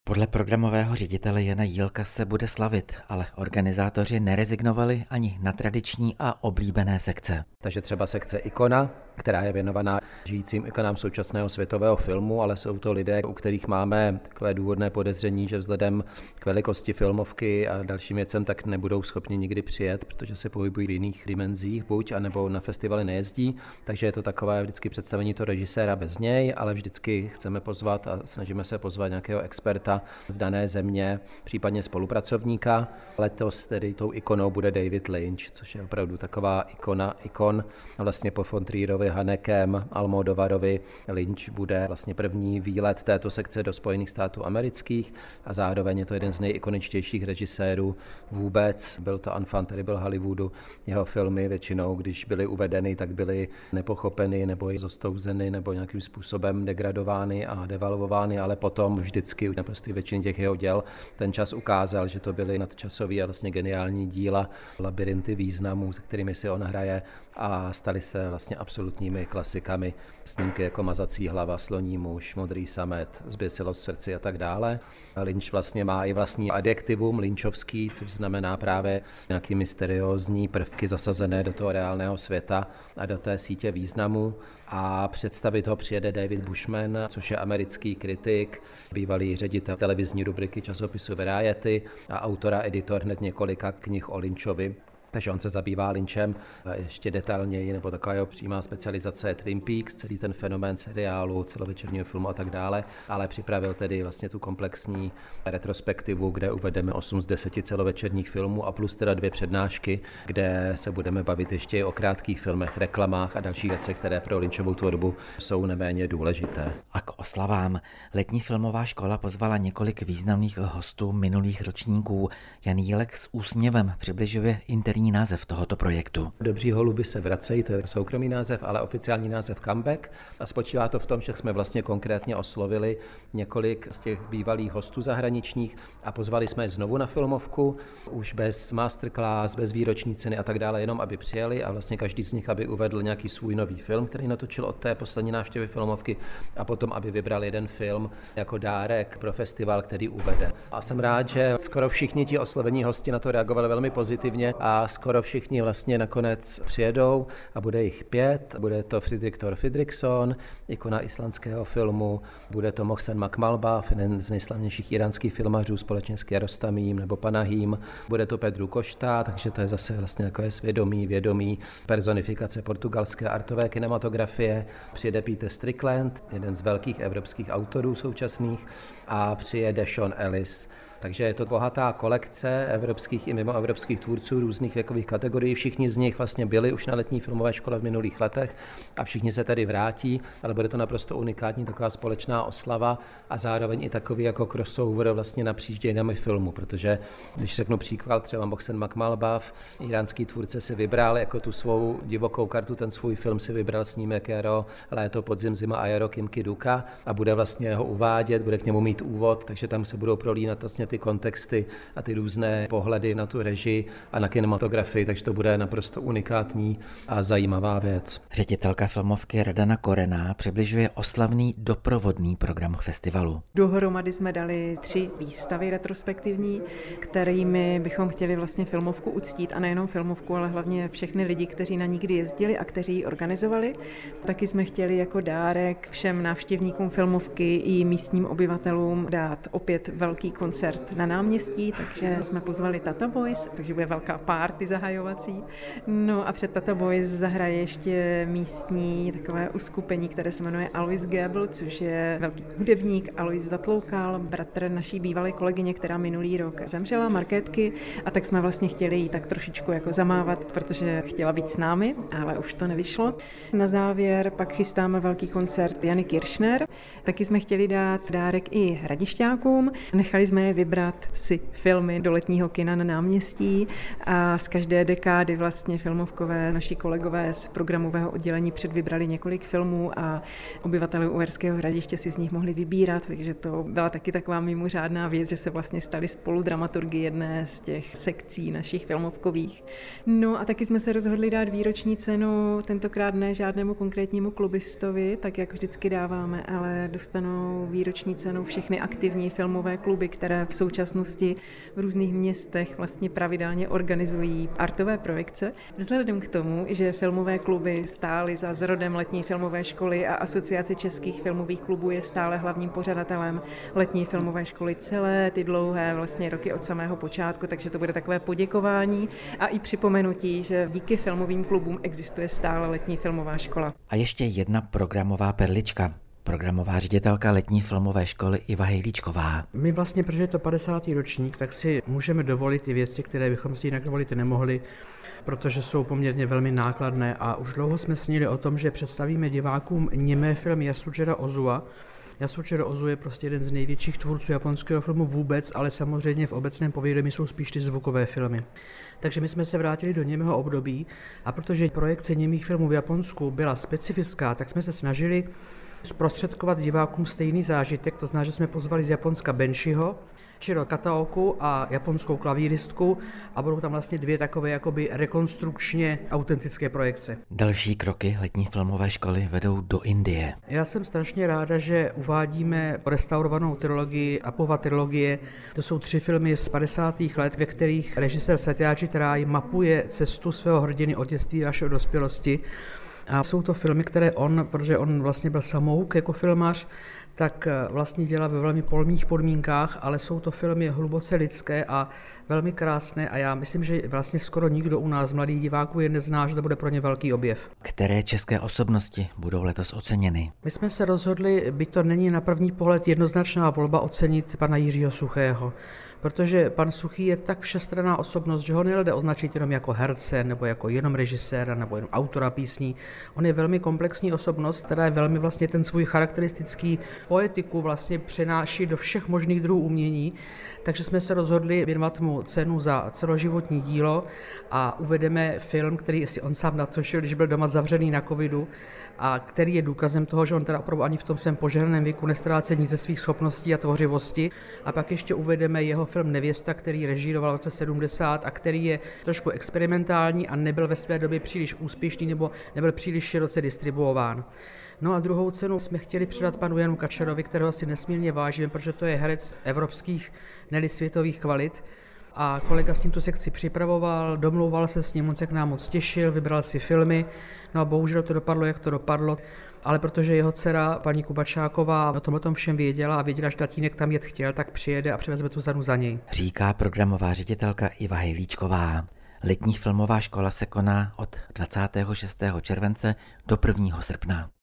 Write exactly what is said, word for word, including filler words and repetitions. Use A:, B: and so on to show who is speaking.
A: Podle programového ředitele Jana Jílka se bude slavit, ale organizátoři nerezignovali ani na tradiční a oblíbené sekce.
B: Takže třeba sekce Ikona, která je věnovaná žijícím ikonám současného světového filmu, ale jsou to lidé, u kterých máme takové důvodné podezření, že vzhledem k velikosti filmovky a dalším věcem tak nebudou schopni nikdy přijet, protože se pohybují v jiných dimenzích, buď anebo na festivaly nejezdí, takže je to takové vždycky představení toho režiséra bez něj, ale vždycky chceme pozvat a snažíme se pozvat nějakého experta z dané země, případně spolupracovníka. Letos tedy tou ikonou bude David Lynch, což je opravdu taková ikona ikon. A vlastně po von Trierovi, Hanekem, Almodovarovi Lynch bude vlastně první výlet této sekce do Spojených států amerických a zároveň je to jeden z nejikoničtějších režisérů vůbec. Byl to enfant terrible Hollywoodu. Jeho filmy většinou, když byly uvedeny, tak byly nepochopeny nebo zostouzeny nebo nějakým způsobem degradovány a devalvovány, ale potom vždycky naprosto většině těch jeho děl ten čas ukázal, že to byly nadčasové a vlastně geniální díla, labirinty významů, se kterými si on hraje a staly se vlastně absolutními klasikami. Snímky jako Mazací hlava, Sloní muž, Modrý samet, Zběsilo v srdci a tak dále. Lynch vlastně má i vlastní adjektivum lynchovský, což znamená právě nějaký mysteriózní prvky zasazené do toho reálného světa a do té sítě významů. A představit ho přijede David Bushman, což je americký kritik, bývalý ředitel televizní rubriky časopisu Variety a autor a editor hned několika knih o Lynchovi. Takže on se zabývá Lynchem ještě detailněji, nebo taková jeho přímá specializace je Twin Peaks, celý ten fenomén seriálu, celovečerního filmu a tak dále, ale připravil tedy vlastně tu komplexní retrospektivu, kde uvedeme osm z deseti celovečerních filmů a plus teda dvě přednášky, kde se budeme bavit ještě o krátkých filmech, reklamách a dalších věcech, které pro Lynchovou tvorbu jsou neméně důležité.
A: A k oslavám letní filmová škola pozvala několik významných hostů minulých ročníků. Jan Jílek s úsměvem přibližuje interní název tohoto projektu.
B: Dobří holuby se vracejí, to je soukromý název, ale oficiální název Comeback a spočívá to v tom, že jsme vlastně konkrétně oslovili několik z těch bývalých hostů zahraničních a pozvali jsme je znovu na filmovku, už bez masterclass, bez výroční ceny a tak dále, jenom aby přijeli a vlastně každý z nich, aby uvedl nějaký svůj nový film, který natočil od té poslední návštěvy filmovky a potom, aby vybral jeden film jako dárek pro festival, který uvede. A jsem rád, že skoro všichni ti oslovení hosti na to reagovali velmi pozitivně a skoro všichni vlastně nakonec přijedou a bude jich pět. Bude to Friedrich Thor Fredriksson, ikona islandského filmu, bude to Mohsen Makmalbaf, jeden z nejslavnějších iránských filmařů společně s Kiarostamím nebo Panahím, bude to Pedro Costa, takže to je zase vlastně takové svědomí, vědomí personifikace portugalské artové kinematografie. Přijede Peter Strickland, jeden z velkých evropských autorů současných a přijede Sean Ellis. Takže je to bohatá kolekce evropských i mimoevropských tvůrců různých věkových kategorií. Všichni z nich vlastně byli už na letní filmové škole v minulých letech a všichni se tady vrátí, ale bude to naprosto unikátní taková společná oslava a zároveň i takový jako crossover vlastně napříč dějinami filmu, protože když řeknu příklad, třeba Mohsen Makmalbaf, iránský tvůrce si vybral jako tu svou divokou kartu, ten svůj film si vybral snímek Jaro, léto, podzim, zima a jaro Kim Ki-duka a bude vlastně ho uvádět, bude k němu mít úvod, takže tam se budou prolínat vlastně ty kontexty a ty různé pohledy na tu režii a na kinematografii, takže to bude naprosto unikátní a zajímavá věc.
A: Ředitelka filmovky Radana Korená přibližuje oslavný doprovodný program festivalu.
C: Dohromady jsme dali tři výstavy retrospektivní, kterými bychom chtěli vlastně filmovku uctít a nejenom filmovku, ale hlavně všechny lidi, kteří na ní kdy jezdili a kteří ji organizovali. Taky jsme chtěli jako dárek všem návštěvníkům filmovky i místním obyvatelům dát opět velký koncert na náměstí, takže jsme pozvali Tata Boys, takže bude velká party zahajovací. No a před Tata Boys zahraje ještě místní takové uskupení, které se jmenuje Alois Göbel, což je velký hudebník. Alois Zatloukal, bratr naší bývalé kolegyně, která minulý rok zemřela, Markétky, a tak jsme vlastně chtěli jí tak trošičku jako zamávat, protože chtěla být s námi, ale už to nevyšlo. Na závěr pak chystáme velký koncert Jany Kiršner. Taky jsme chtěli dát dárek i hradišťákům. Nechali jsme je vybrat vybrat si filmy do letního kina na náměstí a z každé dekády vlastně filmovkové naši kolegové z programového oddělení předvybrali několik filmů a obyvatelé Uherského Hradiště si z nich mohli vybírat, takže to byla taky taková mimořádná věc, že se vlastně stali spoludramaturgy jedné z těch sekcí našich filmovkových. No a taky jsme se rozhodli dát výroční cenu, tentokrát ne žádnému konkrétnímu klubistovi, tak jak vždycky dáváme, ale dostanou výroční cenu všechny aktivní filmové kluby, které v současnosti v různých městech vlastně pravidelně organizují artové projekce. Vzhledem k tomu, že filmové kluby stály za zrodem letní filmové školy a Asociace českých filmových klubů je stále hlavním pořadatelem letní filmové školy celé ty dlouhé vlastně roky od samého počátku, takže to bude takové poděkování a i připomenutí, že díky filmovým klubům existuje stále letní filmová škola.
A: A ještě jedna programová perlička. Programová ředitelka letní filmové školy Iva Hejlíčková.
D: My vlastně, protože je to padesátý ročník, tak si můžeme dovolit ty věci, které bychom si jinak dovolit nemohli, protože jsou poměrně velmi nákladné a už dlouho jsme snili o tom, že představíme divákům němé filmy Yasujiro Ozua. Yasujiro Ozu je prostě jeden z největších tvůrců japonského filmu vůbec, ale samozřejmě v obecném povědomí jsou spíš ty zvukové filmy. Takže my jsme se vrátili do němého období a protože projekce němých filmů v Japonsku byla specifická, tak jsme se snažili zprostředkovat divákům stejný zážitek, to znamená, že jsme pozvali z Japonska Benshiho, Chiro Kataoku a japonskou klavíristku a budou tam vlastně dvě takové jakoby rekonstrukčně autentické projekce.
A: Další kroky letní filmové školy vedou do Indie.
D: Já jsem strašně ráda, že uvádíme restaurovanou trilogii, Apova trilogie. To jsou tři filmy z padesátých let, ve kterých režisér Satyajit Ray mapuje cestu svého hrdiny od dětství až do dospělosti. A jsou to filmy, které on, protože on vlastně byl samouk jako filmař, tak vlastně dělá ve velmi polních podmínkách, ale jsou to filmy hluboce lidské a velmi krásné a já myslím, že vlastně skoro nikdo u nás mladých diváků je nezná, že to bude pro ně velký objev.
A: Které české osobnosti budou letos oceněny?
D: My jsme se rozhodli, byť to není na první pohled jednoznačná volba, ocenit pana Jiřího Suchého. Protože pan Suchý je tak všestranná osobnost, že ho nelze označit jenom jako herce, nebo jako jenom režiséra, nebo jenom autora písní. On je velmi komplexní osobnost, která je velmi vlastně ten svůj charakteristický poetiku vlastně přenáší do všech možných druhů umění. Takže jsme se rozhodli věnovat mu cenu za celoživotní dílo a uvedeme film, který si on sám natočil, když byl doma zavřený na covidu a který je důkazem toho, že on teda opravdu ani v tom svém požehnaném věku nestrácí nic ze svých schopností a tvořivosti. A pak ještě uvedeme jeho film Nevěsta, který režíroval v roce sedmdesát a který je trošku experimentální a nebyl ve své době příliš úspěšný nebo nebyl příliš široce distribuován. No a druhou cenu jsme chtěli předat panu Janu Kačerovi, kterého si nesmírně vážíme, protože to je herec evropských, ne světových kvalit. A kolega s tímto sekci připravoval, domlouval se s ním, on se k nám moc těšil, vybral si filmy, no a bohužel to dopadlo, jak to dopadlo. Ale protože jeho dcera, paní Kubačáková, o tom o tom všem věděla a věděla, že tatínek tam jet chtěl, tak přijede a přivezme tu cenu za něj.
A: Říká programová ředitelka Iva Hejlíčková. Letní filmová škola se koná od dvacátého šestého července do prvního srpna.